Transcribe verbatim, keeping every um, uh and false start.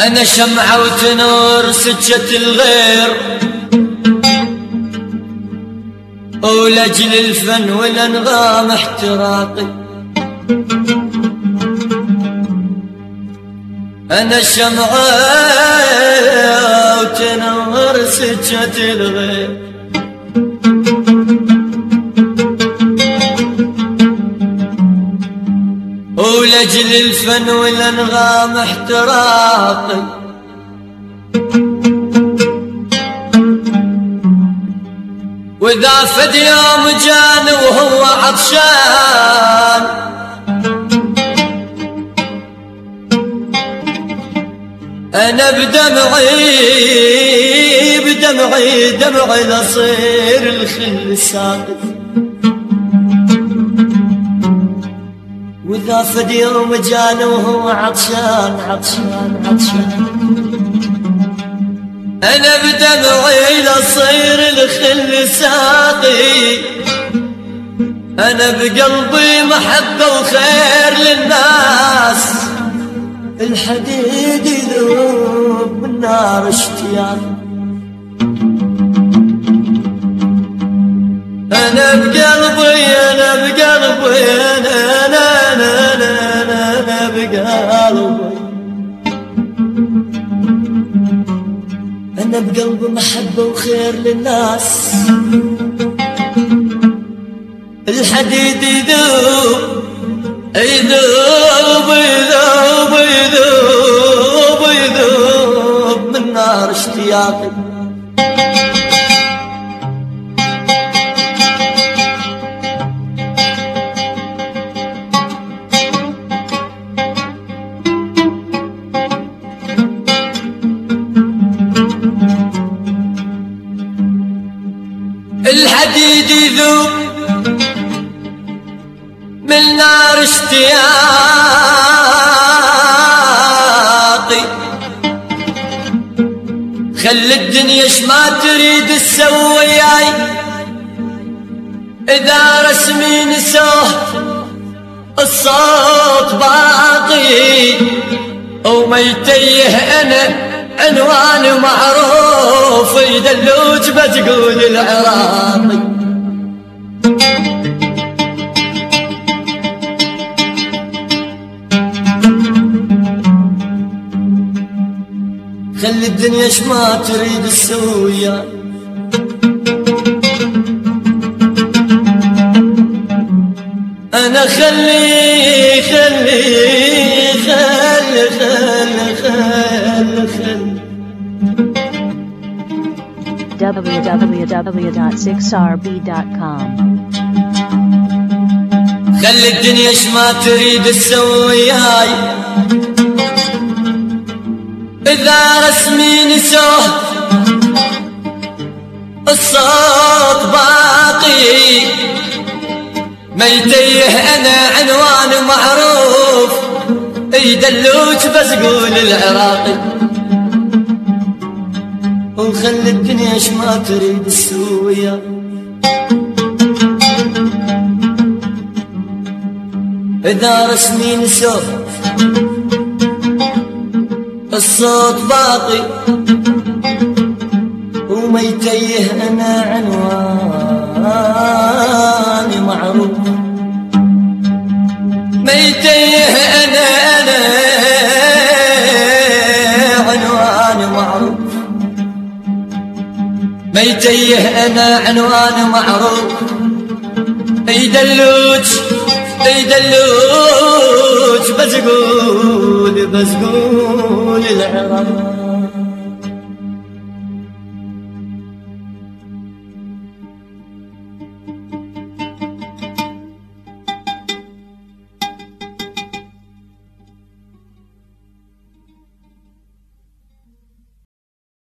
أنا شمعة وتنور سجة الغير، ولأجل الفن والأنغام احتراقي. أنا شمعة وتنور سجة الغير، ولأجل الفن والأنغام احتراقي. وإذا فد يوم جاني وهو عطشان، أنا بدمعي بدمعي دمعي لصير الخل ساقط. وإذا فد يوم جاني وهو عطشان عطشان عطشان، أنا بدمعي لصير الخل ساقي. أنا بقلبي محبة وخير للناس، الحديد يذوب من نار اشتياق. أنا بقلبي أنا بقلبي أنا أنا أنا أنا, أنا بقلبي أنا بقلبي محبة وخير للناس، الحديد يذوب يذوب يذوب يذوب يذوب من نار اشتياقي. الحديد يذوب من نار اشتياقي، خلي الدنيا شما تريد تسوياي. إذا رسمي نسوه الصوت باقي، وما يتيه أنا عنواني معروف، يدلوج بتقول العراقي. خلي الدنيا شما تريد تسويا، أنا خلي خلي خلي خلي خلي خلي w w w dot six r b dot com. خلي الدنيا شما تريد تسوياي. إذا رسمي نسوه الصوت باقي، ما يتيه أنا عنوان معروف، يدلوج بس قول العراقي. وخلي الدنيا شما تريد تسويا، إذا رسمي نسوه الصوت باقي، وما يتيه أنا عنواني معروف، ما يتيه أنا أنا عنواني معروف، ما يتيه أنا عنواني معروف. يدلوج يدلوج بس قول بس قول العراق.